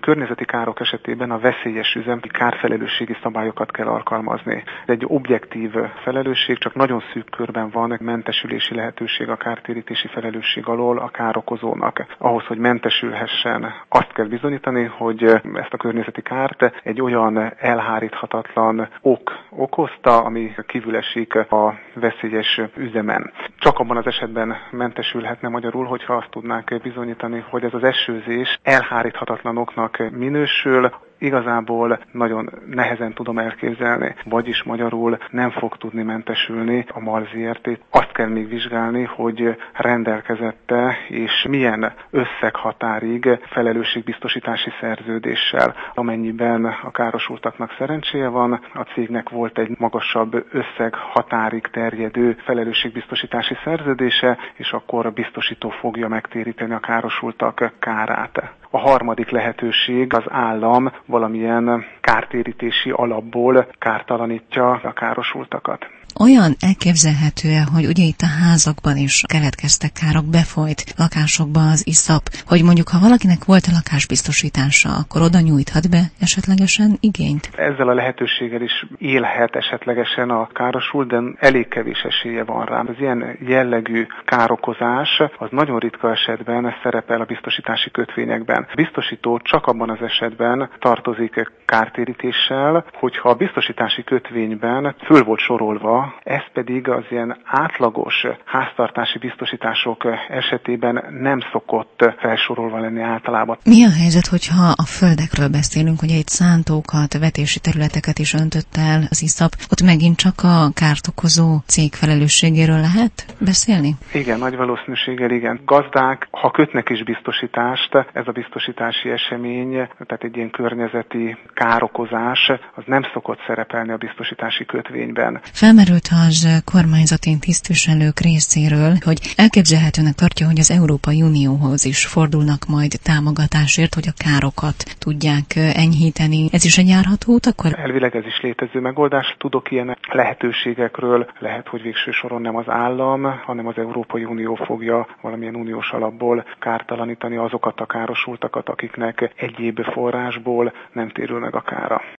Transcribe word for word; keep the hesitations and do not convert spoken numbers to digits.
Környezeti károk esetében a veszélyes üzem kárfelelősségi szabályokat kell alkalmazni. Egy objektív felelősség, csak nagyon szűk körben van mentesülési lehetőség a kártérítési felelősség alól a károkozónak. Ahhoz, hogy mentesülhessen, azt kell bizonyítani, hogy ezt a környezeti kárt egy olyan elháríthatatlan ok okozta, ami kívül esik a veszélyes üzemen. Csak abban az esetben mentesülhetne magyarul, hogyha azt tudnánk bizonyítani, hogy ez az esőzés elháríthatatlan oknak minősül. Igazából nagyon nehezen tudom elképzelni, vagyis magyarul nem fog tudni mentesülni a MAL Zrt. Azt kell még vizsgálni, hogy rendelkezette és milyen összeghatárig felelősségbiztosítási szerződéssel. Amennyiben a károsultaknak szerencséje van, a cégnek volt egy magasabb összeghatárig terjedő felelősségbiztosítási szerződése, és akkor a biztosító fogja megtéríteni a károsultak kárát. A harmadik lehetőség az állam valamilyen kártérítési alapból kártalanítja a károsultakat. Olyan elképzelhető-e, hogy ugye itt a házakban is keletkeztek károk, befolyt lakásokba az iszap, hogy mondjuk ha valakinek volt a lakásbiztosítása, akkor oda nyújthat be esetlegesen igényt? Ezzel a lehetőséggel is élhet esetlegesen a károsult, de elég kevés esélye van rá. Az ilyen jellegű károkozás az nagyon ritka esetben szerepel a biztosítási kötvényekben. A biztosító csak abban az esetben tartozik kártérítéssel, hogyha a biztosítási kötvényben föl volt sorolva, ez pedig az ilyen átlagos háztartási biztosítások esetében nem szokott felsorolva lenni általában. Mi a helyzet, hogyha a földekről beszélünk, hogy egy szántókat, vetési területeket is öntött el az iszap, ott megint csak a kárt okozó cég felelősségéről lehet beszélni? Igen, nagy valószínűséggel igen. Gazdák, ha kötnek is biztosítást, ez a biztosítási esemény, tehát egy ilyen környezeti károkozás, az nem szokott szerepelni a biztosítási kötvényben. Felmerült az kormányzati tisztviselők részéről, hogy elképzelhetőnek tartja, hogy az Európai Unióhoz is fordulnak majd támogatásért, hogy a károkat tudják enyhíteni. Ez is egy járható út akkor? Elvileg ez is létező megoldás. Tudok ilyen lehetőségekről, lehet, hogy végső soron nem az állam, hanem az Európai Unió fogja valamilyen uniós alapból kártalanítani azokat a károsultakat, akiknek egyéb forrásból nem térül meg a kára.